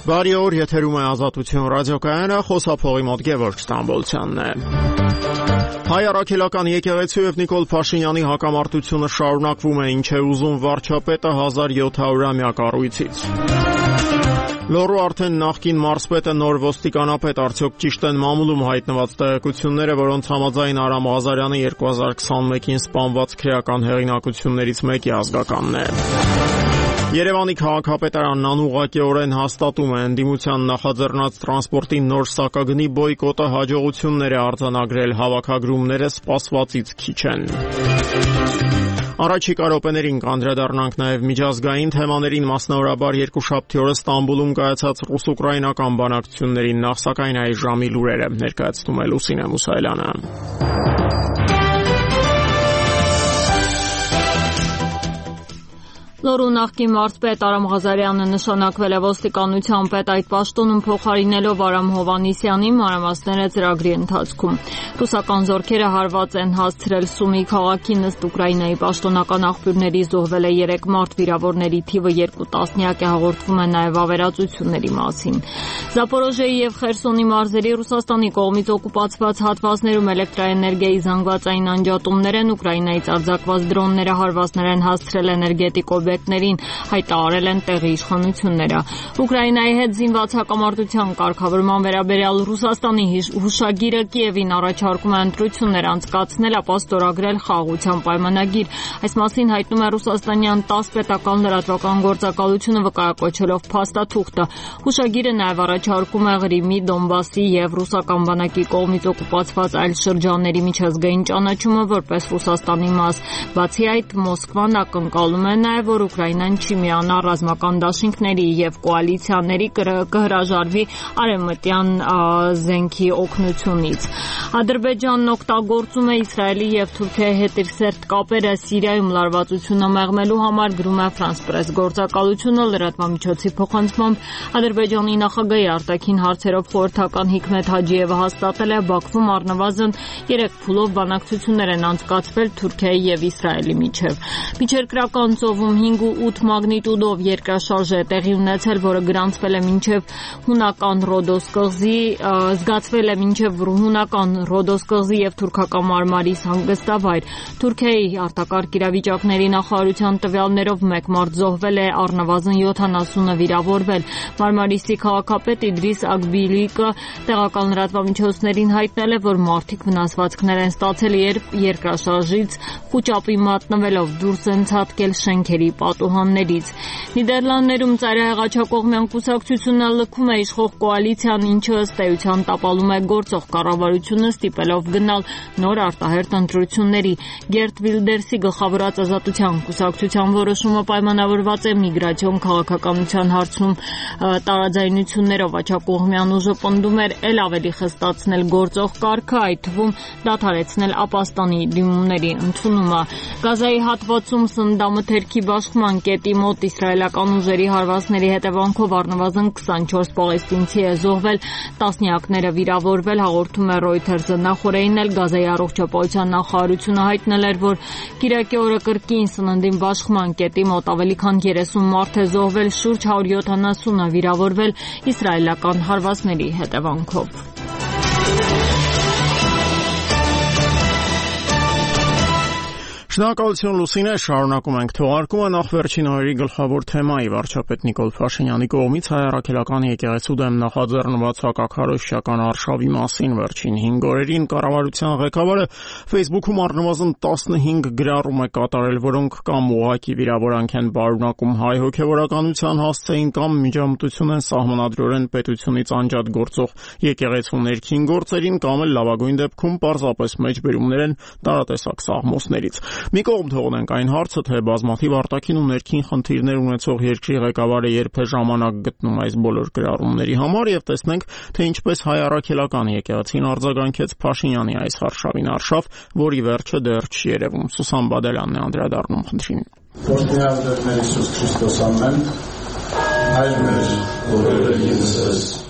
Բարի օր, եթերում է Ազատություն ռադիոկայանը, խոսափողի մոտ Գևորգ Ստամբոլցյանն է։ Հայ առաքելական եկեղեցու եւ Նիկոլ Փաշինյանի հակամարտությունը շարունակվում է, ինչ է ուզում վարչապետը 1700-ամյա կառույցից։ Լոռու արդեն նախկին մարզպետը նոր ոստիկանապետ, արդյոք ճիշտ են մամուլում հայտնված տեղեկությունները, որոնց համաձայն Արամ Ղազարյանը 2021-ին սպանված քրեական հեղինակություններից մեկի ազգականն է։ Երևանի քաղաքապետարանն անուղղակիորեն հաստատում է ընդդիմության նախաձեռնած տրանսպորտի նոր սակագնի բոյկոտը հաջողություններ է արձանագրել, հավաքագրումները սպասվածից քիչ են։ Առաջիկա րոպեներին կանդրադառնանք նաև միջազգային թեմաներին, մասնավորաբար երկուշաբթի օրը Ստամբուլում կայացած ռուս-ուկրաինական բանակցություններին, նախ սակայն այս ժամի լուրերը ներկայացնում է Լուսինե Մուսայելյանը։ Լոռու նախկին մարզպետ Արամ Ղազարյանը նշանակվել է ոստիկանության պետ, այդ պաշտոնում փոխարինելով Արամ Հովհաննիսյանին, մանրամասները ծրագրի ընթացքում։ Ռուսական զորքերը հարված են հասցրել Սումի քաղաքին, ըստ Ուկրաինայի պաշտոնական աղբյուրների զոհվել է 3 մարդ, վիրավորների թիվը 2 տասնյակ է, հաղորդվում է նաև ավերածությունների մասին։ Զապորոժիայի եւ Խերսոնի մարզերի Ռուսաստանի կողմից օկուպացված հատվածներում էլեկտրաէներգիայի զանգվածային անջատումներ են, Ուկրաինայից արձակված դրոնները հարվածներ են հասցրել էներգետիկ օբյեկտներին, հայտարարել են տեղի իշխանությունները։ Ուկրաինայի հետ զինված հակամարտության կարգավորման վերաբերյալ Ռուսաստանի հուշագիրը Կիևին առաջարկում է ընտրություններ անցկացնել, ապա ստորագրել խաղաղության պայմանագիր։ Այս մասին հայտնում է ռուսաստանյան ՏԱՍՍ պետական լրատվական գործակալությունը, վկայակոչելով փաստաթուղթը։ Հուշագիրը նաև առաջարկում է Ղրիմի, Դոնբասի եւ ռուսական բանակի կողմից օկուպացված այլ շրջանների միջազգային ճանաչումը որպես Ռուսաստանի մաս։ Բացի այդ, Մոսկվան ակնկալում է նաև, որ Ուկրաինան չի միանա ռազմական դաշինքների եւ կոալիցիաների կհրաժարվի արևմտյան զենքի օգնությունից։ Ադրբեջանն օգտագործում է Իսրայելի եւ Թուրքիայի հետ իր սերտ կապերը Սիրիայում լարվածությունը մեղմելու համար, գրում է France Press գործակալությունը, լրատվամիջոցի փոխանցմամբ Ադրբեջանի նախագահի արտաքին հարցերով խորհրդական Հիկմետ Հաջիևը հաստատել է, Բաքվում առնվազն 3 փուլով բանակցություններ են անցկացվել Թուրքիայի եւ Իսրայելի միջև։ Միջերկրական ծովում 5 ու 8 մագնիտուդով երկրաշարժ է տեղի ունեցել, որը գրանցվել է մինչև հունական Ռոդոս կղզի, զգացվել է մինչև հունական Ռոդոս կղզի եւ թուրքական Մարմարիս հանգստավայր։ Թուրքիայի արտակարգ իրավիճակների նախարարության տվյալներով 1 մարդ զոհվել է, առնվազն 70-ը վիրավորվել։ Մարմարիսի քաղաքապետ Իդրիս Ագբիլիկը տեղական լրատվամիջոցներին հայտնել է, որ մարդիկ վնասվածքներ են ստացել, երբ երկրաշարժից խուճապի մատնվելով դուրս են ցատկել շենքերի պատուհաններից։ Նիդերլանդներում ծայրահեղաչակողմյան կուսակցությունը լքում է իշխող կոալիցիան, ինչը ըստ էության տապալում է գործող կառավարությունը, ստիպելով գնալ նոր արտահերթ ընտրությունների։ Գերտ Վիլդերսի գլխավորած Ազատության կուսակցության որոշումը պայմանավորված է միգրացիոն քաղաքականության հարցում տարաձայնություններով։ Աչակողմյան ուժը պնդում էր ել ավելի խստացնել գործող կարգը, այդ թվում դադարեցնել ապաստանի դիմումների ընդունումը։ Գազայի հատվածում սննդամթերքի բաշխման կետի մոտ իսրայելական ուժերի հարվածների հետևանքով առնվազն 24 պաղեստինցի է զոհվել, տասնյակները վիրավորվել, հաղորդում է Reuters-ը։ Նախորդին էլ Գազայի առողջապահության նախարարությունը հայտնել էր, որ կիրակի օրը կրկին սննդին բաշխման կետի մոտ ավելի քան 30 մարդ է զոհվել, շուրջ 170-ը վիրավորվել իսրայելական հարվածների հետևանքով։ Շնորհակալություն Լուսինե, շարունակում ենք թողարկումը, նախ վերջին օրերի գլխավոր թեմայի վարչապետ Նիկոլ Փաշինյանի կողմից հայ առաքելական եկեղեցու դեմ նախաձեռնված հակաքարոզչական արշավի մասին վերջին 5 օրերին կառավարության ղեկավարը Facebook-ում առնվազն 15 գրառում է կատարել, որոնք կամ ուղղակի վիրավորանք են պարունակում հայ հոգևորականության հասցեին, կամ միջամտություն են սահմանադրորեն պետությունից անջատ գործող եկեղեցու ներքին գործերին, կամ էլ լավագույն դեպքում պարզապես մեջբերումներ են տարատեսակ սաղմոսներից։ Մի կողմ թողնենք այն հարցը, թե բազմաթիվ արտաքին ու ներքին խնդիրներ ունեցող երկրի ղեկավարը երբ է ժամանակ գտնում այս բոլոր գրառումների համար, եւ տեսնենք, թե ինչպես հայ առաքելական եկեղեցին արձագանքեց Փաշինյանի այս արշավին, արշավ, որի վերջը դեռ չի երևում։ Սուսան Բադալյանն է անդրադառնում խնդրին։ Օրհնյալ Տեր Հիսուս Քրիստոս ամեն, այլ մեր, որը ինձ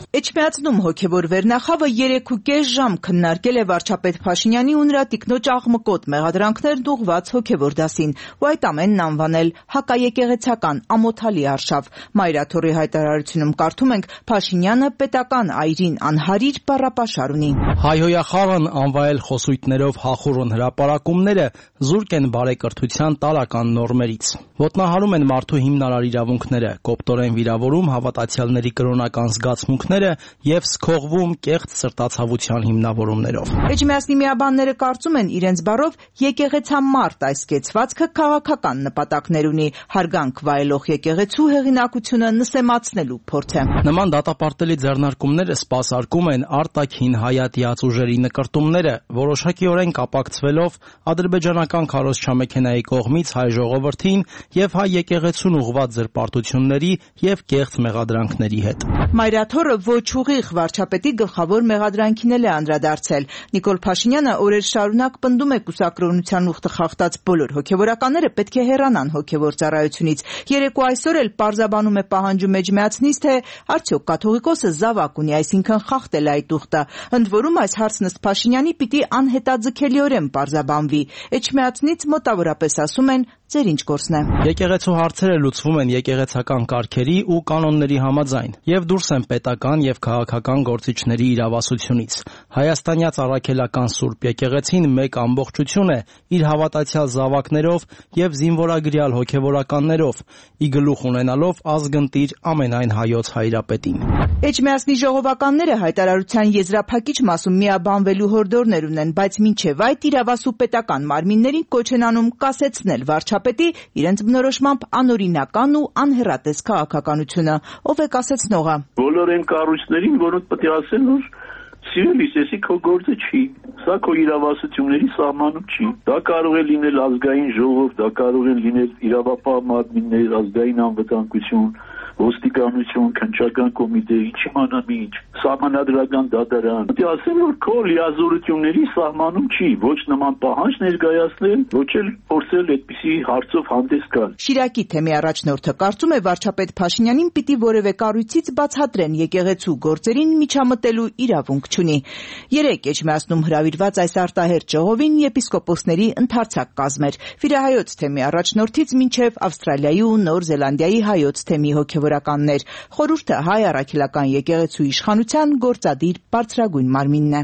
Էջմիածնում հոգևոր վերնախավը 3.5 ժամ քննարկել է վարչապետ Փաշինյանի ու նրա տիկնոջ աղմկոտ մեղադրանքներն ուղղված հոգևոր դասին ու այդ ամենն անվանել հակաեկեղեցական ամոթալի արշավ։ Մայրաթորի հայտարարությունում կարդում ենք Փաշինյանը պետական այրին անհարիր բառապաշար ունի։ Հայհոյախաղն անվայել խոսույթներով հախուռն հրապարակումները զուրկ են բարեկրթության տարական նորմերից։ Ոտնահարում են մարդու հիմնարար իրավունքները, կոպտորեն վիրավորում հավատացյալների կրոնական զգացմունքները եւ սքողվում կեղծ սրտացավության հիմնավորումներով։ Էջմիածնի միաբանները կարծում են իրենց բառով եկեղեցամարտ այս կեցվածքը քաղաքական նպատակներ ունի, հարգանք վայելող եկեղեցու հեղինակությունը նսեմացնելու փորձ է։ Նման դատապարտելի ձեռնարկումները սպասարկում են արտաքին հայատյաց ուժերի նկրտումները, որոշակիորեն կապակցվելով ադրբեջանական քարոզչամեքենայի կողմից հայ ժողովրդին եւ հայ եկեղեցուն ուղղված զրպարտությունների եւ կեղծ մեղադրանքների հետ։ Մայրաթորը ոչ ուղիղ վարչապետի գլխավոր մեղադրանքին էլ է անդրադարձել։ Նիկոլ Փաշինյանը օրեր շարունակ պնդում է կուսակրոնության ուխտը խախտած բոլոր հոգևորականները պետք է հեռանան հոգևոր ծառայությունից։ Երեկո այսօր էլ պարզաբանում է պահանջում Էջմիածնից, թե արդյոք կաթողիկոսը զավակ ունի, այսինքն խախտել այդ ուխտը։ Ընդ որում այս հարցն ըստ Փաշինյանի պիտի անհետաձգելիորեն պարզաբանվի։ Էջմիածնից մոտավորապես ասում են ձեր ինչ գործն է։ Եկեղեցու հարցերը լուծվում են եկեղեցական կարգերի ու կանոնների համաձայն եւ դուրս են պետական եւ քաղաքական գործիչների իրավասությունից։ Հայաստանյաց առաքելական Սուրբ եկեղեցին մեկ ամբողջություն է իր հավատացյալ զավակներով եւ զինվորագրյալ հոգեվորականներով, ի գլուխ ունենալով ազգընտիր ամենայն հայոց հայրապետին։ Էջմիածնի ժողովականները հայտարարության եզրափակիչ մասում միաբանվելու հորդորներ ունեն, բայց մինչև այդ իրավասու պետական մարմիններին կոչ են անում կասեցնել վարչապետի իրենց բնորոշմամբ անօրինական ու անհեռատես քաղաքականությունը։ Ով է կասեցնողը։ Բոլոր այն կառույցներին, որոնք պետք է ասեն, որ սիրելիս, էսի քո գործը չի, սա քո իրավասությունների սահմանում չի։ Դա կարող է լինել ազգային ժողով, դա կարող է լինել իրավապահ մարմիններ, ազգային անվտանգություն, ոստիկանություն, քննչական կոմիտե, ինչ իմանամ ինչ, սահմանադրական դատարան։ Պետք է ասեմ, որ քո լիազորությունների սահմանում չի, ոչ նման պահանջ ներկայացնել, ոչ էլ փորձել այդպիսի հարցով հանդես գալ։ Շիրակի թեմի առաջնորդը կարծում է վարչապետ Փաշինյանին պիտի որևէ կառույցից բացատրեն եկեղեցու գործերին միջամտելու իրավունք չունի։ Երեկ Էջմիածնում հրավիրված այս արտահերթ ժողովին եպիսկոպոսների ընդարձակ կազմ էր։ Վիրահայոց թեմի առաջնորդից մինչև Ավստրալիայի ու Նոր Զելանդիայի հայոց թեմի հոգևորականներ։ Խորհուրդը հայ առաքելական եկեղեցու իշխանության գործադիր բարձրագույն մարմինն է։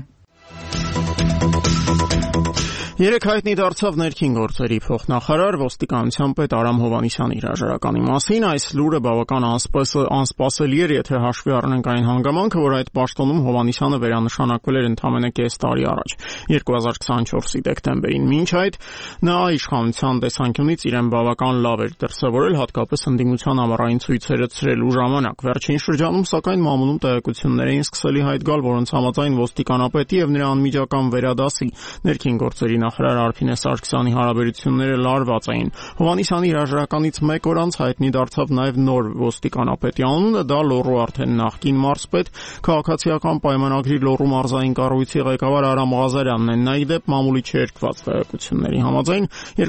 Երեկ հայտնի դարձավ ներքին գործերի փոխնախարար ոստիկանության պետ Արամ Հովհաննիսյանի հրաժարականի մասին։ Այս լուրը բավական անսպասելի էր, եթե հաշվի առնենք այն հանգամանքը, որ այդ պաշտոնում Հովհաննիսյանը վերանշանակվել էր ընդամենը կես տարի առաջ, 2024-ի դեկտեմբերին։ Մինչ այդ նա իշխանության տեսանկյունից իրեն բավական լավ էր դրսևորել, հատկապես ընդդիմության ամառային ցույցերը ցրելու ժամանակ։ Վերջին շրջանում, սակայն, մամուլում տեղեկություններ էին սկսելի հայտ գալ, որոնց համաձայն ոստիկանապետի եւ նրա անմիջական վերադասի ներքին գործերի նախարար Արփինե Սարգսյանի հարաբերությունները լարված էին։ Հովհաննիսյանի հրաժարականից մեկ օր անց հայտնի դարձավ նաև նոր ոստիկանապետի անունը, դա Լոռու արդեն նախկին մարզպետ, քաղաքացիական պայմանագրի Լոռու մարզային կառույցի ղեկավար Արամ Ղազարյանն է։ Նա ի դեպ մամուլի չերկված տեղեկությունների համաձայն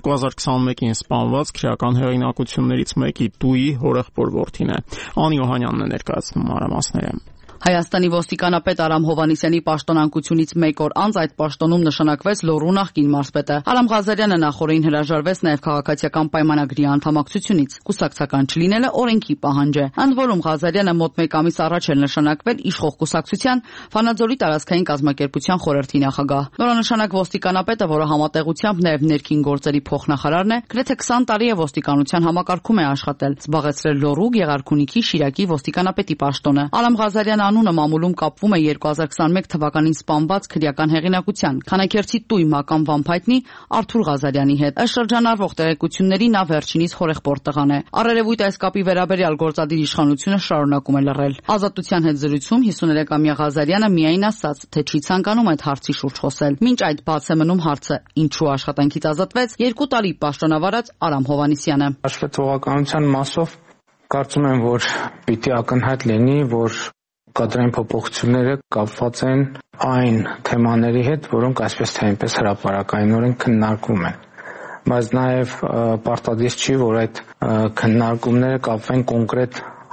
2021-ին սպանված քրեական հեղինակություններից մեկի Տուի հորեղբոր որդին է։ Անի Օհանյանն է ներկայացնում մանրամասները։ Հայաստանի ոստիկանապետ Արամ Հովհաննիսյանի պաշտոնանկությունից մեկ օր անց այդ պաշտոնում նշանակվեց Լոռու նախկին մարզպետը։ Արամ Ղազարյանը նախորդին հրաժարվեց նաև քաղաքացիական պայմանագրի անդամակցությունից։ Կուսակցական չլինելը օրենքի պահանջ է։ Ընդ որում Ղազարյանը մոտ մեկ ամիս առաջ էր նշանակվել իշխող կուսակցության Վանաձորի տարածքային կազմակերպության խորհրդի նախագահ։ Նորանշանակ ոստիկանապետը, որը համատեղությամբ նաև ներքին գործերի փոխնախարարն է, գրեթե 20 տարի է ոստիկանության համակարգում է աշխատել, զբաղեցրել Լոռու, Գեղարքունիքի, Շիրակի ոստիկանապետի պաշտոնը։ Արամ Ղազարյանը անունը մամուլում կապվում է 2021 թվականին սպանված քրեական հեղինակության Քանաքերցի Տույ մական վամփայտնի Արթուր Ղազարյանի հետ։ Ըստ շրջանառվող տեղեկությունների նա վերջինիս հորեղբոր տղան է։ Առերևույթ այս կապի վերաբերյալ գործադիր իշխանությունը շարունակում է լռել։ Ազատության հետ զրույցում 53-ամյա Ղազարյանը միայն ասաց, թե չի ցանկանում այդ հարցի շուրջ խոսել։ Մինչ այդ բաց է մնում հարցը, ինչու աշխատանքից ազատվեց 2 տարի պաշտոնավարած Արամ Հովհաննիսյանը։ Հաշվետվողականության մասով կարծում եմ, որ պիտի ակնհայտ լինի, որ կադրային փոփոխությունները կապված են այն թեմաների հետ, որոնք այսպես թե այնպես հրապարակայինորեն քննարկվում են։ Բայց նաև պարտադիր չի, որ այդ քննարկումները կապվեն կոնկրետ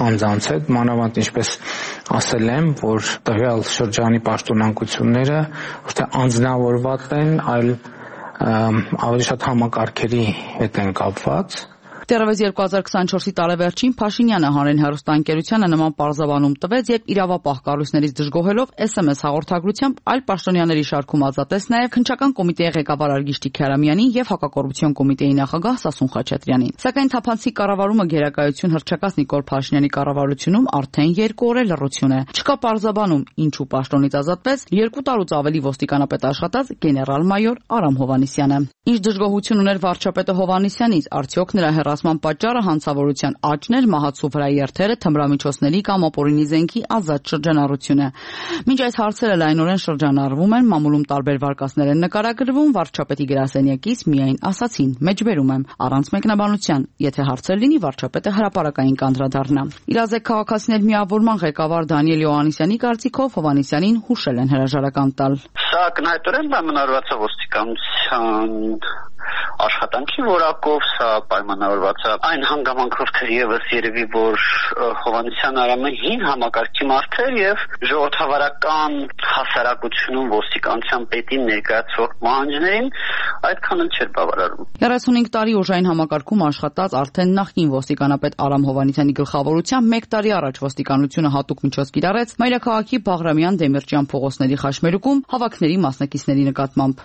անձանց հետ, մանավանդ ինչպես ասել եմ, որ տվյալ շրջանի պաշտոնանկությունները ոչ թե անձնավորված են, այլ ավելի շատ համակարգերի հետ են կապված։ Դեռևս 2024-ի տարեվերջին Փաշինյանը հանրային հեռուստաընկերությանը նման պարզաբանում տվեց, երբ իրավապահ կառույցներից դժգոհելով SMS հաղորդագրությամբ այլ պաշտոնյաների շարքում ազատեց նաև Քննչական կոմիտեի ղեկավար Արգիշ Քարամյանին եւ Հակակոռուպցիոն կոմիտեի նախագահ Սասուն Խաչատրյանին։ Սակայն թափանցիկ կառավարումը գերակայություն հռչակած Նիկոլ Փաշինյանի կառավարությունում արդեն 2 օր է լռություն է։ Չկա պարզաբանում, ինչու պաշտոնից ազատվեց 2 տարուց ավելի ոստիկանապետ աշխատած գեներալ-մայոր Արամ Հովհաննիսյանը։ Ինչ դժգոհություն ուներ վարչապետը Հովհաննիսյանից, արդյոք նրա հեռացման պատճառը հանցավորության աճն էր, մահացու վրայի երթերը, թմրամիջոցների կամ ապօրինի զենքի ազատ շրջանառությունը։ Մինչ այս հարցերը լայնորեն շրջանառվում են, մամուլում տարբեր վարկածներ են նկարագրվում, վարչապետի գրասենյակից միայն ասացին, մեջբերում եմ, առանց մեկնաբանության, եթե հարցեր լինի, վարչապետը հրապարակային կանդրադառնա։ Իրազեկ քաղաքացիներ միավորման ղեկավար Դանիել Յոհաննիսյանի կարծիքով Հովհաննիսյանին հուշել են հրաժարական տալ։ Սա կնայտորեն պայմանավորված է ոստիկանության աշխատանքի որակով, սա պայմանավորված է այն հանգամանքով թերևս երևի, որ Հովհաննիսյան Արամը հին համակարգի մարդ էր եւ ժողովրդավարական հասարակությունում ոստիկանության պետին ներկայացվող պահանջներին այդքան էլ չէր բավարարում։ 35 տարի ուժային համակարգում աշխատած արդեն նախկին ոստիկանապետ Արամ Հովհաննիսյանի գլխավորությամբ 1 տարի առաջ ոստիկանությունը հատուկ միջոց կիրառեց Մայրաքաղաքի Բաղրամյան Դեմիրճյան փողոցների խաչմերուկում հավաքների մասնակիցների նկատմամբ։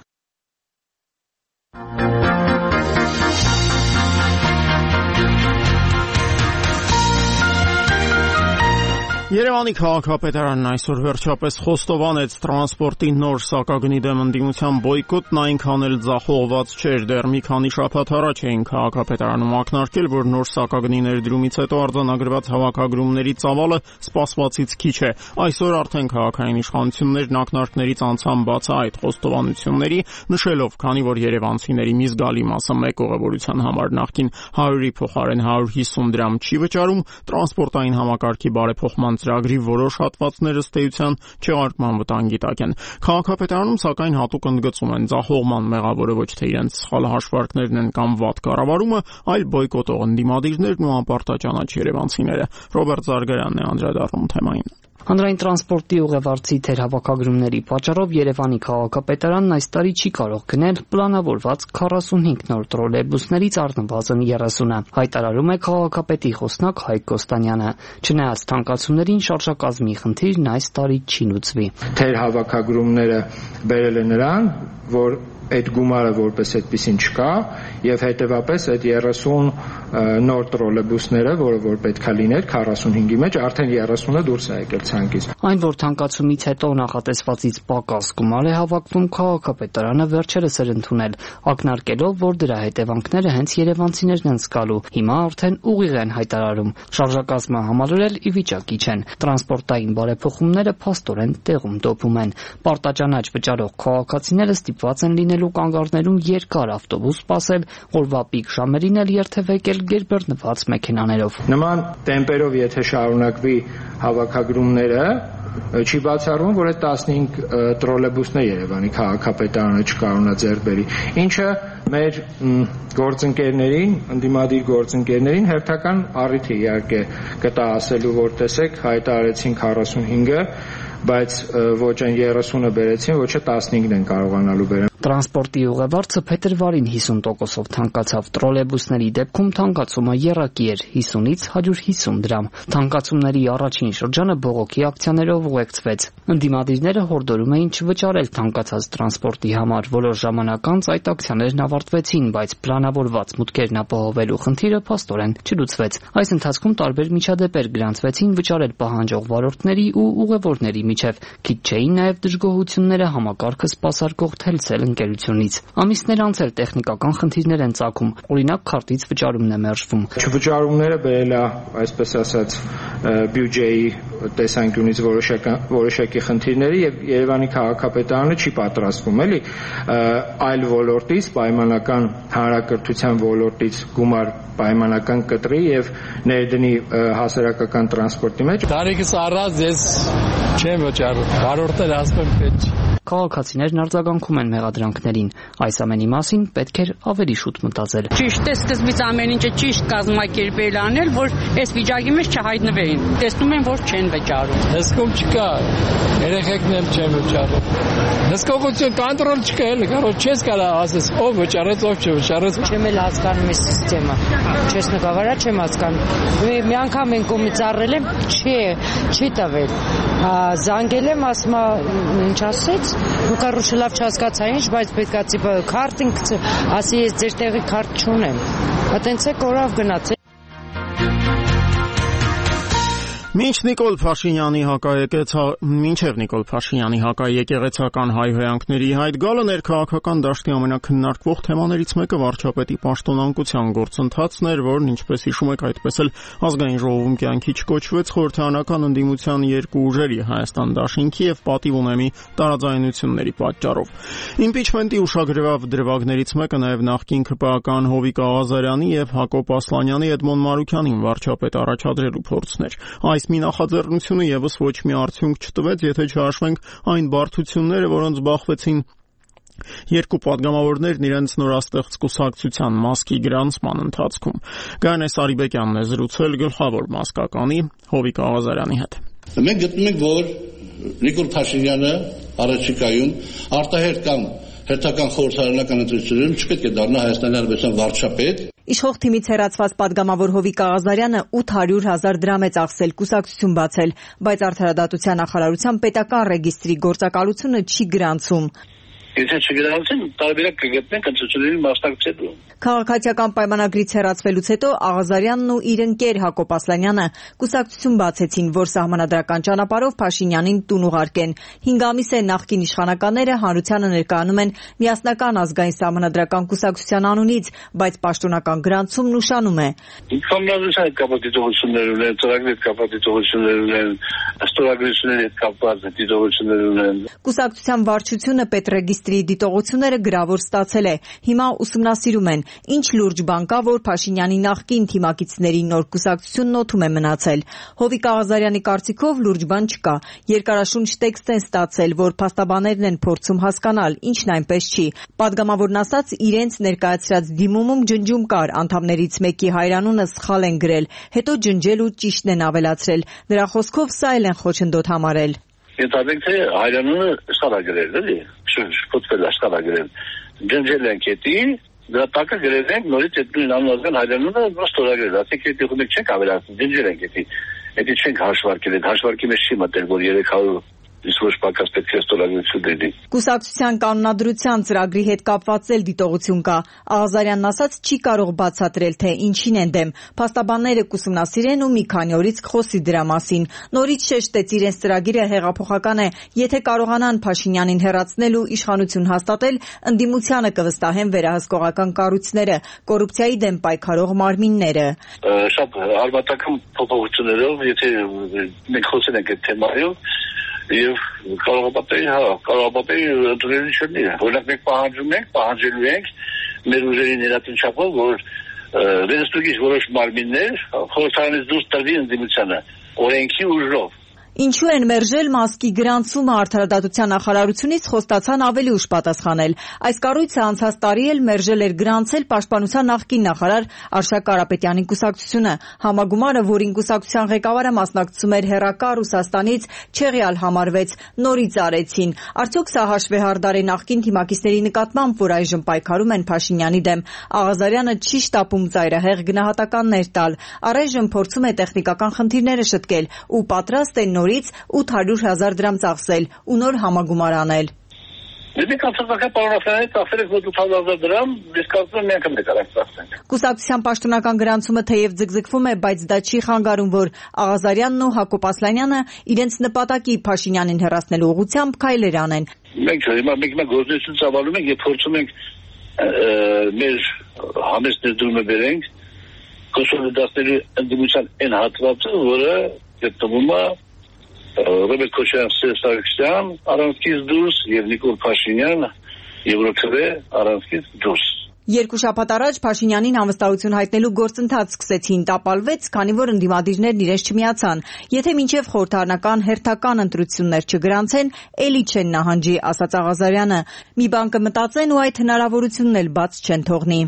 Երևանի քաղաքապետարանն այսօր վերջապես խոստովանեց տրանսպորտի նոր սակագնի դեմ ընդդիմության բոյկոտն այնքան էլ ձախողված չէր։ Դեռ մի քանի շաբաթ առաջ էին քաղաքապետարանում ակնարկել, որ նոր սակագնի ներդրումից հետո արձանագրված հավաքագրումների ծավալը սպասվածից քիչ է։ Այսօր արդեն քաղաքային իշխանություններն ակնարկներից անցան բացահայտ խոստովանությունների, նշելով, քանի որ երևանցիների մի զգալի մասը մեկ ուղևորության համար նախկին 100-ի փոխարեն 150 դրամ չի վճարում, տրանսպորտային համակարգի բարեփոխման ծրագրի որոշ հատվածները ըստ էության չեղարկման վտանգի տակ են։ Քաղաքապետարանում սակայն հատուկ ընդգծում են, ձախողման մեղավորը ոչ թե իրենց սխալ հաշվարկներն են կամ վատ կառավարումը, այլ բոյկոտող ընդդիմադիրներն ու անպարտաճանաչ երևանցիները։ Ռոբերտ Զարգարյանն է անդրադառնում թեմային։ Հանրային տրանսպորտի ուղևորցի թերհավաքագրումների պատճառով Երևանի քաղաքապետարանն այս տարի չի կարող գնել պլանավորված 45 նոր տրոլեյբուսներից առնվազն 30-ը, հայտարարում է քաղաքապետի խոսնակ Հայկ Կոստանյանը։ Չնայած թանկացումներին, շարժակազմի խնդիրն այս տարի չի լուծվի։ Թերհավաքագրումները բերել է նրան, որ այդ գումարը որպես այդպեսին չկա եւ հետեւապես այդ 30 նոր տրոլեյբուսները, որը որ պետքա լիներ 45-ի մեջ, արդեն 30-ը դուրս է եկել ցանկից։ Այն, որ թանկացումից հետո նախատեսվածից պակաս գումար է հավաքվում, քաղաքապետարանը վերջերս էր ընդունել, ակնարկելով, որ դրա հետևանքները հենց երևանցիներն են զգալու։ Հիմա արդեն ուղիղ են հայտարարում։ Շարժակազմը համալրել ի վիճակի չեն։ Տրանսպորտային բարեփոխումները փաստորեն տեղում դոփում են։ Պարտաճանաչ վճարող քաղաքացիները ստիպված են լինելու կանգառներում երկար ավտոբուս սպասել, օրվա պիկ ժամերին էլ երթևեկել գերբեռնված մեքենաներով։ Նման տեմպերով եթե շարունակվի հավաքագրումները, չի բացառվում, որ այդ 15 տրոլեյբուսն է Երևանի քաղաքապետարանը չկարողանա ձեռք բերի, ինչը մեր գործընկերներին, ընդդիմադիր գործընկերներին հերթական առիթ է իհարկե կտա ասելու, որ տեսեք, հայտարարեցին 45-ը, բայց ոչ այն 30-ը բերեցին, ոչ 15-ն են կարողանալու բերել։ Տրանսպորտի ուղևորցը փետրվարին 50%-ով թանկացավ, տրոլեյբուսների դեպքում թանկացումը եռակի էր 50-ից 150 դրամ։ Թանկացումների առաջին շրջանը բողոքի ակցիաներով ուղեկցվեց։ Ընդդիմադիրները հորդորում էին չվճարել թանկացած տրանսպորտի համար։ Որոշ ժամանակ անց այդ ակցիաներն ավարտվեցին, բայց պլանավորված մուտքերն ապահովելու խնդիրը փաստորեն չլուծվեց։ Այս ընթացքում տարբեր միջադեպեր գրանցվեցին վճարել պահանջող վարորդների ու ուղևորների միջև։ Քիչ չէին նաև դժգոհությունները համակարգը սպասարկող Telcel ընկերությունից։ Ամիսներ անց էլ տեխնիկական խնդիրներ են ծագում, օրինակ քարտից վճարումն է մերժվում։ Չվճարումները բերել է, այսպես ասած, բյուջեի տեսանկյունից որոշակի խնդիրների եւ Երևանի քաղաքապետարանը չի պատրաստվում էլի այլ ոլորտից, պայմանական հանրակրթության ոլորտից գումար պայմանական կտրի եւ ներդնի հասարակական տրանսպորտի մեջ։ Տարիքս առած ես չեմ վճարում, վարորդներ ասում են պետք չի։ Քաղաքացիներն արձագանքում են մեղադրանքներին։ Այս ամենի մասին պետք էր ավելի շուտ մտածել։ Ճիշտ է, սկզբից ամեն ինչը ճիշտ կազմակերպել անել, որ այս վիճակի մեջ չհայտնվեին։ Տեսնում են, որ չեն վճարում։ Հսկում չկա, երեխեքն էլ չեն վճարում։ Հսկողություն կոնտրոլ չկա, էլ կարող չես կարա ասես, ով վճարեց, ով չվճարեց։ Չեմ էլ հասկանում այս սիստեմը։ Չեսնկավարա չեմ հասկանում։ Մի անգամ են կոմիսարել եմ, չի տվել։ Զանգել եմ, ասում ինչ ասեց, ու կարոշը լավ չհասկացա ինչ, բայց պետքա քարտին ասի ես ձեր տեղի քարտ չունեմ։ Այտենց է կորավ գնաց։ Մինչև Նիկոլ Փաշինյանի հակաեկեղեցական հայհոյանքների հայտ գալը ներքաղաքական դաշտի ամենակննարկվող թեմաներից մեկը վարչապետի պաշտոնանկության գործընթացն էր, որն ինչպես հիշում եք, այդպես էլ ազգային ժողովում կյանքի չկոչվեց խորհրդարանական ընդդիմության երկու ուժերի Հայաստան դաշինքի եւ պատիվ ունեմի տարաձայնությունների պատճառով։ Իմպիչմենտի ուշագրավ դրվագներից մեկը նաեւ նախկին ԿՊԱ-ական Հովիկ Աղազարյանի եւ Հակոբ Ասլանյանի Էդմոն Մարուքյանին վարչապետ առաջադրելու փորձն էր։ Այս մի նախաձեռնությունը եւս ոչ մի արդյունք չտվեց, եթե չհաշվենք այն բարդությունները, որոնց բախվեցին երկու падգամավորներն իրենց նորաստեղծ կուսակցության մազքի գրանցման ընթացքում։ Գայանե Սարիբեկյանն է զրուցել գլխավոր մազկականի Հովիկ Աղազարյանի հետ։ Մենք գտնում ենք, որ Նիկոլ Փաշինյանը առաջիկայում արտահերթ կամ հերթական խորհրդարանական ընտրություններում չպետք է դառնա Հայաստանի Հանրապետության վարչապետ։ Իշխող թիմից հեռացված падգամավոր Հովիկ Աղազարյանը 800,000 դրամ է ծախսել կուսակցություն բացել, բայց Արդարադատության նախարարության պետական ռեգիստրի գործակալությունը չի գրանցում։ Եթե չգրանցեն, տարբերակ կգտնենք ընտրությունների մասնակցելու։ Քաղաքացիական պայմանագրից հեռացվելուց հետո Աղազարյանն ու իր ընկեր Հակոբ Ասլանյանը կուսակցություն բացեցին, որ սահմանադրական ճանապարհով Փաշինյանին տուն ուղարկեն։ 5 ամիս է նախկին իշխանականները հանրությանը ներկայանում են միասնական ազգային սահմանադրական կուսակցության անունից, բայց պաշտոնական գրանցումն ուշանում է։ Ինքնամիջության հետ կապված դիտողություններ ունեն, ծրագրի հետ կապված դիտողություններ ունեն, ստորագրությունների հետ կապված դիտողություններ ունեն։ Կուսակցության վարչությունը պետռեգիստրի դիտողությունները գրավոր ստացել է։ Հիմա ուսումնասիրում են, ինչ լուրջ բան կա, որ Փաշինյանի նախկին թիմակիցների նոր կուսակցությունն օդում է մնացել։ Հովիկ Աղազարյանի կարծիքով լուրջ բան չկա։ Երկարաշունչ տեքստ են ստացել, որ փաստաբաններն են փորձում հասկանալ, ինչն այնպես չի։ Պատգամավորն ասաց, իրենց ներկայացրած դիմումում ջնջում կար, անդամներից մեկի հայրանունը սխալ են գրել, հետո ջնջել ու ճիշտն են ավելացրել։ Նրա խոսքով սա էլ են խոչընդոտ համարել։ Ենթադրենք, թե հայրանունը սխալ է գրել, էլի, շփոթվել է, սխալ է գրել։ Ջնջել են կետի, դրա տակը գրել ենք նորից այդ նույն անունազգան հայրանունը ստորագրել, ասենք կետի խմեք չենք ավելացնում, ջնջել են կետի։ Դա չենք հաշվարկել, այդ հաշվարկի մեջ չի մտել, որ 300 իսկ ոչ պակաս պետք է ստորագրություն դերի։ Կուսակցության կանոնադրության ծրագրի հետ կապված էլ դիտողություն կա։ Աղազարյանն ասաց, չի կարող բացատրել, թե ինչին են դեմ։ Փաստաբանները կուսումնասիրեն ու մի քանի օրից կխոսի դրա մասին։ Նորից շեշտեց, իրենց ծրագիրը հեղափոխական է, եթե կարողանան Փաշինյանին հեռացնել ու իշխանություն հաստատել, ընդդիմությանը կվստահեն վերահսկողական կառույցները, կոռուպցիայի դեմ պայքարող մարմինները։ Շատ արմատական փոփոխություններով, եթե մենք խոսել ենք այդ թեմայով, եւ կարողապատեի ընդունելի չլինի։ Օրինակ մենք պահանջելու ենք մեր ուժերի ներատնչապով, որ վերստուգից որոշ մարմիններ խորհրդարանից դուրս տրվի ընդդիմությանը օրենքի ուժով։ Ինչու են մերժել մազքի գրանցումը Արդարադատության նախարարությունից, խոստացան ավելի ուշ պատասխանել։ Այս կառույցը անցած տարի էլ մերժել էր գրանցել Պաշտպանության նախկին նախարար Արշակ Կարապետյանի կուսակցությունը։ Համագումարը, որին կուսակցության ղեկավարը մասնակցում էր հեռակա Ռուսաստանից, չեղյալ համարվեց, նորից արեցին։ Արդյոք սա հաշվեհարդար է նախկին թիմակիցների նկատմամբ, որ այժմ պայքարում են Փաշինյանի դեմ։ Աղազարյանը չի շտապում ծայրահեղ գնահատականներ տալ։ Առայժմ փորձում է տեխնիկական խնդիրները շտկել ու պատրաստ է նորից 800,000 դրամ ծախսել ու նոր համագումար անել։ Մենք անցածական պարոնախանից ծախսել ենք 800,000 դրամ, իսկ կարծում եմ միանգամից կարանք ծախսենք։ Կուսակցության պաշտոնական գրանցումը թեև ձգձգվում է, բայց դա չի խանգարում, որ Աղազարյանն ու Հակոբ Ասլանյանը իրենց նպատակի Փաշինյանին հեռացնելու ուղղությամբ քայլեր անեն։ Մենք հիմա գործունեություն ծավալում ենք եւ փորձում ենք մեր համեստ ներդրումը բերենք կոնսոլիդացնելու ընդդիմության այն հատվածը, որը գտնվում է Ռոբերտ Քոչարյան, Սերժ Սարգսյան առանցքից դուրս եւ Նիկոլ Փաշինյան Եվրոքրե առանցքից դուրս։ 2 շաբաթ առաջ Փաշինյանին անվստահություն հայտնելու գործընթաց սկսեցին, տապալվեց, քանի որ ընդդիմադիրներն իրենց չմիացան։ Եթե մինչև խորհրդարանական հերթական ընտրություններ չգրանցեն, էլի չեն նահանջի, ասաց Աղազարյանը։ Մի բան կմտածեն ու այդ հնարավորությունն էլ բաց չեն թողնի։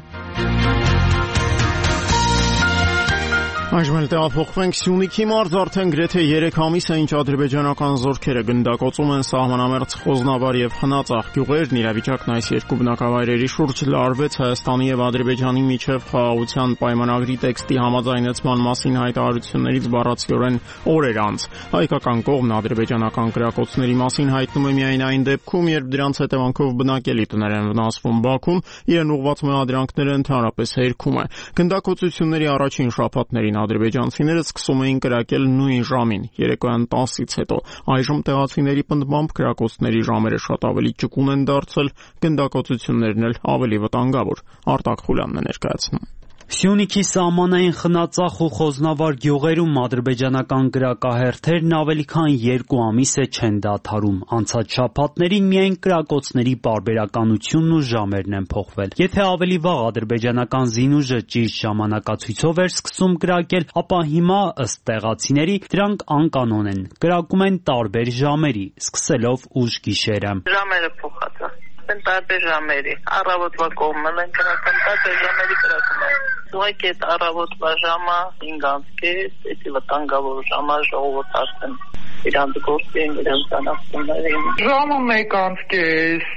Այժմ էլ տեղափոխվենք Սյունիքի մարզ, արդեն գրեթե 3 ամիս է ինչ ադրբեջանական զորքերը գնդակոծում են սահմանամերձ Խոզնավար եւ Խնածախ գյուղերն, իրավիճակն այս երկու բնակավայրերի շուրջ լարվեց Հայաստանի եւ Ադրբեջանի միջև խաղաղության պայմանագրի տեքստի համաձայնեցման մասին հայտարարություններից բառացիորեն օրեր անց։ Հայկական կողմն ադրբեջանական կրակոցների մասին հայտնում է միայն այն դեպքում, երբ դրանց հետևանքով բնակելի տներ են վնասվում Բաքվում, իրեն ուղղված մեղադրանքները ընդհանրապես հերքում է։ Գնդակոծությունների առաջին շաբաթներին ադրբեջանցիները սկսում էին կրակել նույն ժամին, երեկոյան 10-ից հետո։ Այժմ տեղացիների պնդմամբ կրակոցների ժամերը շատ ավելի ճկուն են դարձել, գնդակոծություններն էլ ավելի վտանգավոր։ Արտակ Խուլյանն է ներկայացնում։ Սյունիքի սահմանային Խնածախ ու Խոզնավար գյուղերում ադրբեջանական կրակահերթերն ավելի քան 2 ամիս է չեն դադարում։ Անցած շաբաթներին միայն կրակոցների պարբերականությունն ու ժամերն են փոխվել։ Եթե ավելի վաղ ադրբեջանական զինուժը ճիշտ ժամանակացույցով էր սկսում կրակել, ապա հիմա, ըստ տեղացիների, դրանք անկանոն են։ Կրակում են տարբեր ժամերի, սկսելով ուշ գիշերը։ Ժամերը փոխած է։ Տարբեր ժամերի, առավոտվա կողմն են կրակում, տարբեր ժամերի կրակում են։ Ուղղակի այդ առավոտվա ժամը 5:30, էսի վտանգավոր ժամը, ժողովուրդ արդեն իրանց գործին, իրանց անախտումներին։ Ժամը 1:30,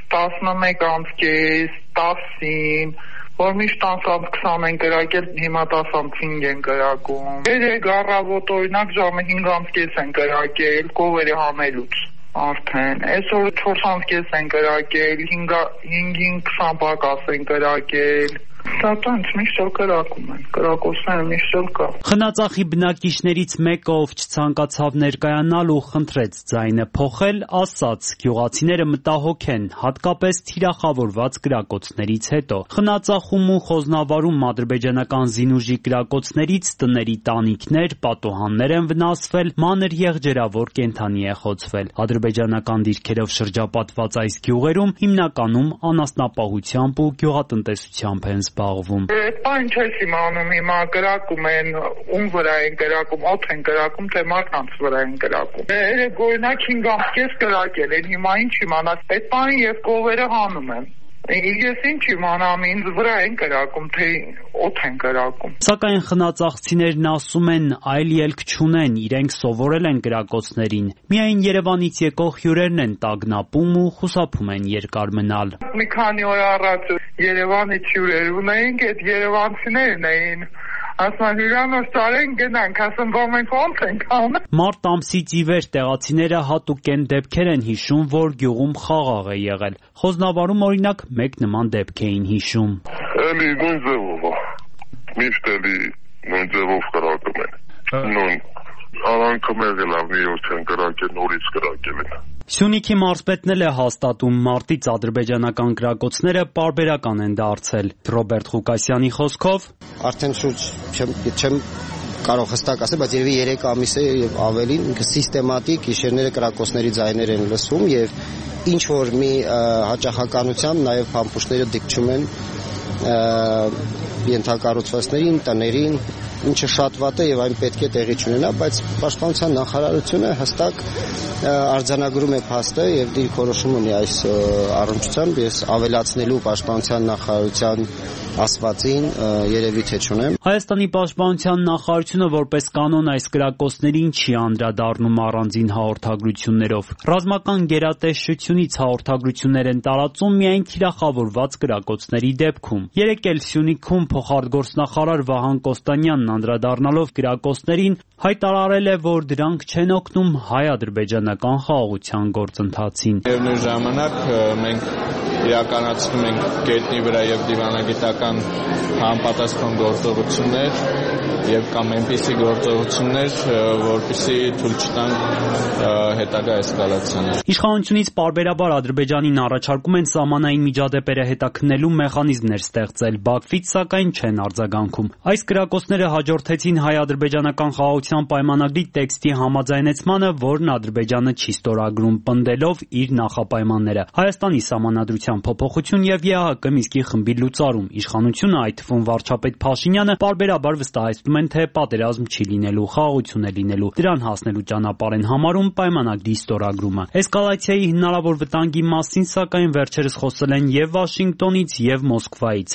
11:30, 10-ին, որ միշտ 10:20 են կրակել, հիմա 10:05 են կրակում։ Երեք առավոտ օրինակ ժամը 5:30 են կրակել, կովերի հանելուց։ Արդեն այսօր 4:30 են կրակել, 5-ին 20 պակաս են կրակել։ Տատանց միշտ էլ կրակում են, կրակոցները միշտ էլ կա։ Խնածախի բնակիչներից մեկը, ով չցանկացավ ներկայանալ ու խնդրեց ձայնը փոխել, ասաց՝ գյուղացիները մտահոգ են, հատկապես թիրախավորված կրակոցներից հետո։ Խնածախում ու Խոզնավարում ադրբեջանական զինուժի կրակոցներից տների տանիքներ, պատուհաններ են վնասվել, մանր եղջերավոր կենդանի է խոցվել։ Ադրբեջանական դիրքերով շրջապատված այս գյուղերում հիմնականում անասնապահությամբ ու գյուղատնտեսությամբ են զբաղվում։ Այդ բան չես իմանում, հիմա կրակում են, ում վրա են կրակում, օդ են կրակում, թե մարդկանց վրա են կրակում։ Երեք օրինակ 5:30 կրակել են, հիմա ինչ իմանաս, այդ բան եւ կովերը հանում են։ Ես ինչ իմանամ, ինձ վրա են կրակում, թե օդ են կրակում։ Սակայն խնածախցիներն ասում են, այլ ելք չունեն, իրենք սովորել են կրակոցներին։ Միայն Երևանից եկող հյուրերն են տագնապում ու խուսափում են երկար մնալ։ Մի քանի օր առաջ Երևանից հյուրեր ունեինք, այդ երևանցիներն էին։ Ասում հյուրանոց տարեն գնանք, ասում որ մենք ոնց ենք անում։ Մարտ ամսից ի վեր տեղացիները հատուկեն դեպքեր են հիշում, որ գյուղում խաղաղ է եղել։ Խոզնավարում օրինակ մեկ նման դեպք էին հիշում։ Էլի նույն ձևով, միշտ էլի նույն ձևով կրակում են։ Նույն արանքը մեղել է, մի օր չեն կրակել, նորից կրակել են։ Սյունիքի մարզպետն էլ է հաստատում, մարտից ադրբեջանական կրակոցները պարբերական են դարձել։ Ռոբերտ Ղուկասյանի խոսքով արդեն շուրջ չեմ կարող հստակ ասել, բայց երևի 3 ամիս է եւ ավելին սիստեմատիկ գիշերները կրակոցների ձայներ են լսվում եւ ինչ որ մի հաճախականությամբ նաեւ փամփուշտները դիպչում են ենթակառուցվածքներին, տներին, ինչը շատ վատ է եւ այն պետք է տեղի չունենա, բայց պաշտպանության նախարարությունը հստակ արձանագրում է փաստը եւ դիրքորոշում ունի այս առնչությամբ։ Ես ավելացնելու պաշտպանության նախարարության ասվածին երևի թե չունեմ։ Հայաստանի պաշտպանության նախարարությունը որպես կանոն այս կրակոցներին չի անդրադառնում առանձին հաղորդագրություններով։ Ռազմական գերատեսչությունից հաղորդագրություններ են տարածում միայն թիրախավորված կրակոցների դեպքում։ Երեկ էլ Սյունիքում փոխարտգործնախարար Վահան Կոստանյանն անդրադառնալով կրակոցներին հայտարարել է, որ դրանք չեն օգնում հայ-ադրբեջանական խաղաղության գործընթացին։ Միևնույն ժամանակ մենք իրականացնում ենք գետնի վրա եւ դիվանագիտական համապատասխան գործողություններ եւ կամ այնպիսի գործողություններ, որպեսզի թույլ չտան հետագա էսկալացիան։ Իշխանությունից պարբերաբար Ադրբեջանին առաջարկում են սահմանային միջադեպերը հետաքննելու մեխանիզմներ ստեղծել, Բաքվից սակայն չեն արձագանքում։ Այս կրակոցները հաջորդեցին հայ-ադրբեջանական խաղաղության պայմանագրի տեքստի համաձայնեցմանը, որն Ադրբեջանը չի ստորագրում, պնդելով իր նախապայմանները։ Հայաստանի սահմանադրության փոփոխություն եւ ԵԱՀԿ Մինսկի խմբի լուծարում։ Իշխանությունը, այդ թվում վարչապետ Փաշինյանը, պարբերաբար վստահեցնում են, թե պատերազմ չի լինելու, խաղաղություն է լինելու։ Դրան հասնելու ճանապարհ են համարում պայմանագրի ստորագրումը։ Էսկալացիայի հնարավոր վտանգի մասին, սակայն, վերջերս խոսել են եւ Վաշինգտոնից եւ Մոսկվայից։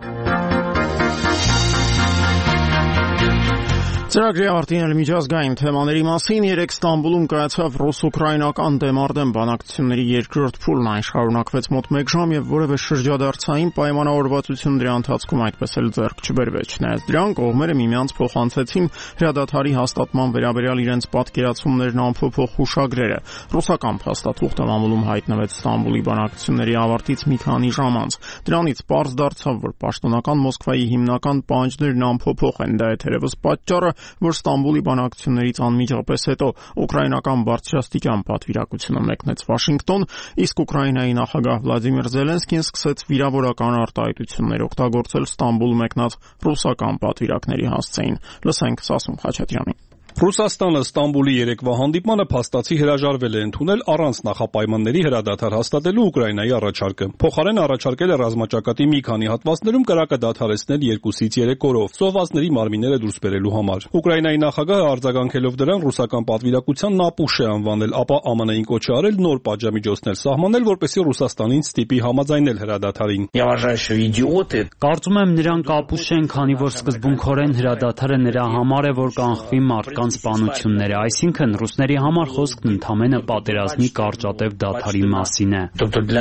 Ծրագրի ավարտին էլ միջազգային թեմաների մասին երեկ Ստամբուլում կայացավ ռուս-ուկրաինական դեմ բանակցությունների երկրորդ փուլն, այն շարունակվեց մոտ 1 ժամ եւ որևէ շրջադարձային պայմանավորվածություն դրա ընթացքում այդպես էլ ձեռք չբերվեց։ Չնայած դրան կողմերը միմյանց փոխանցեցին հրադադարի հաստատման վերաբերյալ իրենց պատկերացումներն ամփոփող հուշագրերը։ Ռուսական փաստաթուղթը մամուլում հայտնվեց Ստամբուլի բանակցությունների ավարտից մի քանի ժամ անց։ Դրանից պարզ դարձավ, որ պաշտոնական Մոսկվայի հիմնական պահանջներն ամփոփող են, դա է թերևս պատճառը, որ Ստամբուլի բանակցություններից անմիջապես հետո ուկրաինական բարձրաստիճան պատվիրակությունը մեկնեց Վաշինգտոն, իսկ Ուկրաինայի նախագահ Վլադիմիր Զելենսկին սկսեց վիրավորական արտահայտություններ օգտագործել Ստամբուլ մեկնած ռուսական պատվիրակների հասցեին։ Լսենք Սասուն Խաչատրյանին։ Ռուսաստանը Ստամբուլի երեկվա հանդիպմանը փաստացի հրաժարվել է ընդունել առանց նախապայմանների հրադադար հաստատելու Ուկրաինայի առաջարկը։ Փոխարեն առաջարկել է ռազմաճակատի մի քանի հատվածներում կրակը դադարեցնել 2-ից 3 օրով, զոհվածների մարմինները դուրս բերելու համար։ Ուկրաինայի նախագահը արձագանքելով դրան ռուսական պատվիրակությանն ապուշ է անվանել, ապա ԱՄՆ-ին կոչ է արել նոր պատժամիջոցներ սահմանել, որպեսզի Ռուսաստանին ստիպի համաձայնել հրադադարին։ Կարծում եմ նրանք ապուշ են, քանի որ սկզբունքորեն հրադադարը նրա համար է, որ կանխվի մարդկանց սպանությունները, այսինքն ռուսների համար խոսքն ընդամենը պատերազմի կարճատև դադարի մասին է։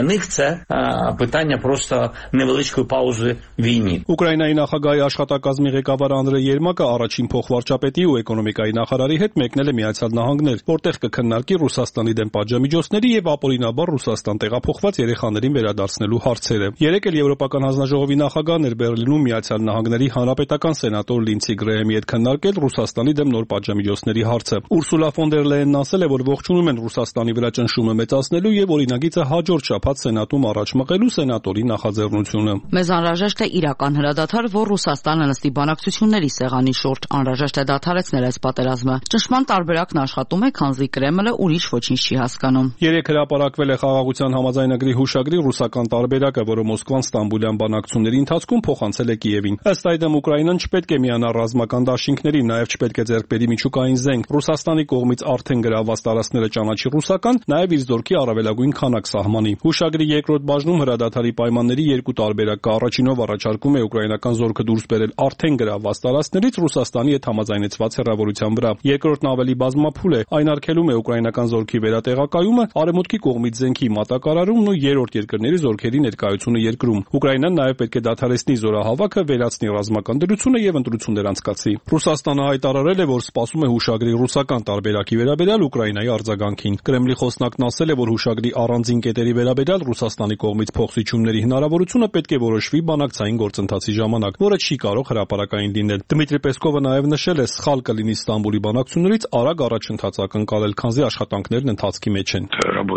Ուկրաինայի նախագահի աշխատակազմի ղեկավար Անդրեյ Երմակը առաջին փոխվարչապետի ու էկոնոմիկայի նախարարի հետ մեկնել է Միացյալ Նահանգներ, որտեղ կքննարկի Ռուսաստանի դեմ պատժամիջոցների եւ ապօրինաբար Ռուսաստան տեղափոխված երեխաներին վերադարձնելու հարցերը։ Երեկ էլ Եվրոպական հանձնաժողովի նախագահն էր Բեռլինում Միացյալ Նահանգների հանրապետական սենատոր Լինցի Գրեհեմի հետ քննարկել Ռուսաստանի դեմ նոր պատժամիջոցների հարցը։ Ուրսուլա ֆոն դեր Լեյենն ասել է, որ ողջունում են Ռուսաստանի վրա ճնշումը մեծացնելու եւ օրինագիծը հաջորդ շաբաթ սենատում առաջ մղելու սենատորի նախաձեռնությունը։ Մեզ անհրաժեշտ է իրական հրադադար, որ Ռուսաստանը նստի բանակցությունների սեղանի շուրջ, անհրաժեշտ է դադարեցնել այս պատերազմը։ Ճնշման տարբերակն աշխատում է, քանզի Կրեմլը ուրիշ ոչինչ չի հասկանում։ Երեկ հրապարակվել է խաղաղության համաձայնագրի հուշագրի ռուսական տարբերակը, որը Մոսկվան Ստամբուլյան բանակցությունների ընթացքում փոխանցել է Կիևին։ Ըստ այդմ Ուկրաինան չպետք է միանա ռազմական դաշինքներին, նաեւ չպետք է ձեռք բերի միջուկային զենք։ Ռուսաստանի կողմից արդեն գրաված տարածքները ճանաչի ռուսական, նաև իր զորքի առավելագույն քանակ սահմանի։ Հուշագրի երկրորդ բաժնում հրադադարի պայմանների երկու տարբերակ կա։ Առաջինով առաջարկում է ուկրաինական զորքը դուրս բերել արդեն գրաված տարածքներից Ռուսաստանի հետ համաձայնեցված հեռավորության վրա։ Երկրորդն ավելի բազմափուլ է, այն արգելում է ուկրաինական զորքի վերատեղակայումը, արևմուտքի կողմից զենքի մատակարարումն ու երրորդ երկրների զորքերի ներկայությունը երկրում։ Ուկրաինան նաև պետք է դադարեցնի զորահավաքը, վերացնի ռազմական դրությունը եւ ընտրություններ անցկացրի։ Ռուսաստանը հայտարարել է, որ սպասում է հուշագրի ռուսական տարբերակի վերաբերյալ Ուկրաինայի արձագանքին։ Կրեմլի խոսնակն ասել է, որ հուշագրի առանձին կետերի վերաբերյալ Ռուսաստանի կողմից փոխզիջումների հնարավորությունը պետք է որոշվի բանակցային գործընթացի ժամանակ, որը չի կարող հրապարակային լինել։ Դմիտրի Պեսկովը նաև նշել է, սխալ կլինի Ստամբուլի բանակցություններից արագ առաջընթաց ակնկալել, քանզի աշխատանքներն ընթացքի մեջ են։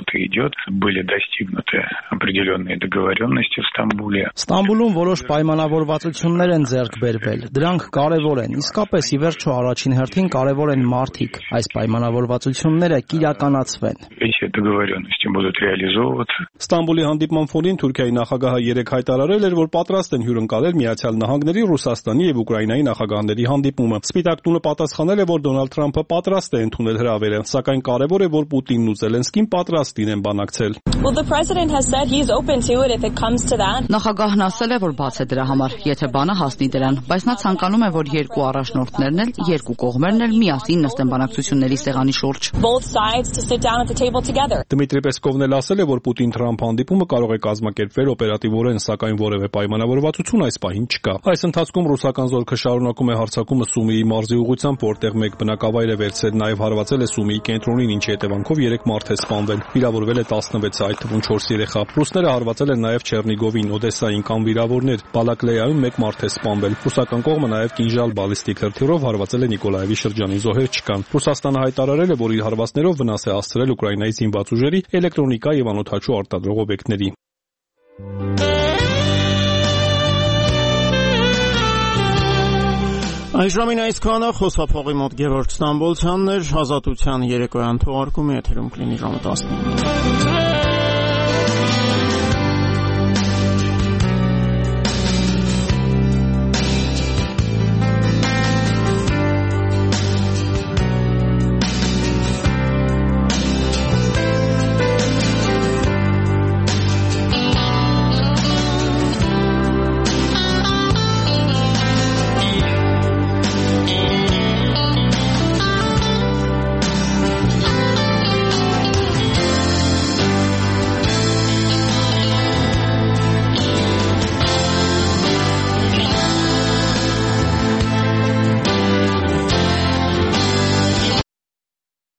Ստամբուլում որոշ պայմանավորվածություններ են ձեռք բերվել։ Դրանք կարևոր են, իսկապես ի վերջո առաջին հերթին կարևոր են մարդիկ։ Այս պայմանավորվածությունները կիրականացվեն։ Ստամբուլի հանդիպման ֆոնին Թուրքիայի նախագահը երեկ հայտարարել էր, որ պատրաստ են հյուրընկալել Միացյալ Նահանգների, Ռուսաստանի եւ Ուկրաինայի նախագահների հանդիպումը։ Սպիտակ տունը պատասխանել է, որ Դոնալդ Թրամփը պատրաստ է ընդունել հրավերը, սակայն կարևոր է, որ Պուտինն ու Զելենսկին պատրաստ լինեն բանակցել։ Նախագահն ասել է, որ բաց է դրա համար, եթե բանը հասնի դրան, բայց նա ցանկանում է, որ երկու առաջնորդներն էլ, երկու կողմերն էլ միասին նստեն բանակցությունների սեղանի շուրջ։ Դմիտրի Պեսկովն էլ ասել է, որ Պուտին-Թրամփ հանդիպումը կարող է կազմակերպվել օպերատիվորեն, սակայն որևէ պայմանավորվածություն այս պահին չկա։ Այս ընթացքում ռուսական զորքը շարունակում է հարձակումը Սումիի մարզի ուղղությամբ, որտեղ մեկ բնակավայր է վերցրել, նաև հարվածել է Սումիի կենտրոնին, ինչի հետևանքով 3 մարդ է սպանվել։ Վիրավորվել է 16, այդ թվում 4 երեխա։ Ռուսները հարվածել են նաև Չեռնիգովին, Օդեսային կամ վիրավորներ։ Բալակլեայում 1 մարդ է սպանվել։ Ռուսական կողմը նաև կինժալ բալիստիկ հրթիռով հարվածել է Նիկոլաևի շրջանի, զոհեր չկան։ Ռուսաստանը հայտարարել է, որ իր հարվածներով վնաս է հասցրել Ուկրաինայի զինված ուժերի, էլեկտրոնիկա եւ անօդաչու արտադրող օբյեկտների։ Այժմին այսքանը խոսափողի մոտ Գևորգ Ստամբոլցյանն էր, Ազատության երեկոյան թողարկումի եթերում կլինի ժամը 10-ը։